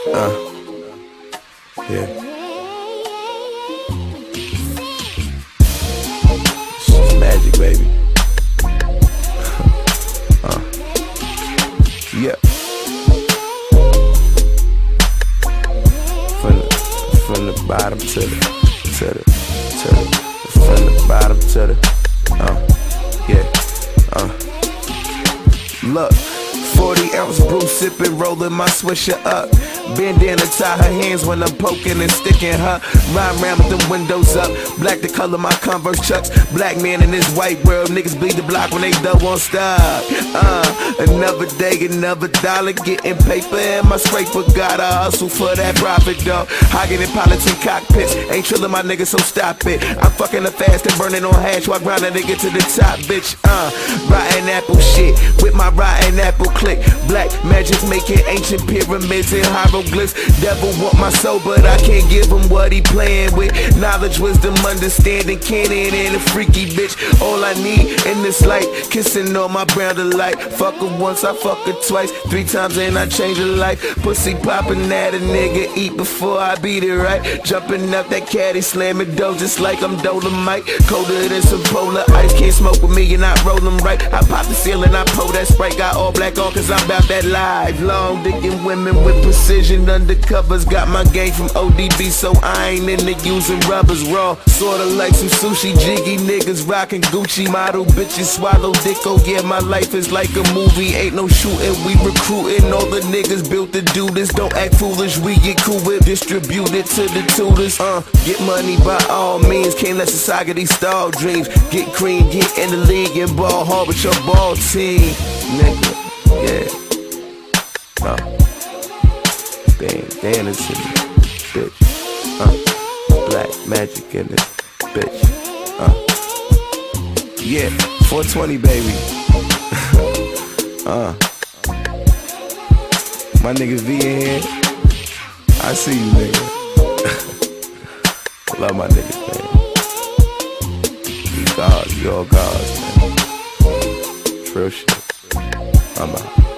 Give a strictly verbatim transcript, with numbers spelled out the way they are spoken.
Uh, yeah. It's magic, baby. uh, yeah. From the, from the bottom to the, to the, to the, from the bottom to the, uh, yeah, uh. Look. forty ounce brew sippin', rollin' my swisher up. Bandana tie her hands when I'm poking and sticking her. Ride round with them windows up. Black the color my Converse chucks. Black man in this white world. Niggas bleed the block when they don't won't stop. Uh, another day, another dollar. Getting paper in my scraper. Gotta hustle for that profit, dog. Hogging in politic cockpits. Ain't trillin' my niggas, so stop it. I'm fucking the fast and burning on hash while grinding to get to the top, bitch. Uh, rotten apple shit. With my rotten apple click. Black magic making ancient pyramids and hieroglyphs. Devil want my soul, but I can't give him what he playing with. Knowledge, wisdom, understanding, canon, and a freaky bitch. All I need in this light, kissing on my brown delight. Fuck her once, I fuck her twice, three times and I change her life. Pussy popping at a nigga, eat before I beat it right. Jumping up that caddy, slamming dough just like I'm Dolomite. Colder than some polar ice, can't smoke with me and I roll them right. I pop the ceiling, I pull that Sprite, got all black on cause I'm about that live. Long digging women with precision undercovers. Got my game from O D B, so I ain't into using rubbers raw. Sorta like some sushi jiggy niggas rockin' Gucci. Model bitches swallow dick, oh yeah, my life is like a movie. Ain't no shooting, we recruiting. All the niggas built to do this. Don't act foolish, we get cool with. Distribute it to the tutors. Uh, get money by all means. Can't let society stall dreams. Get cream, get in the league and ball hard with your ball team, nigga. Yeah. Uh. Bandanas in this bitch. Uh. Black magic in this bitch. Uh. Yeah. four twenty, baby. uh. My nigga V in here. I see you, nigga. Love my niggas, man. You gods, you all gods, man. Real shit. I'm out.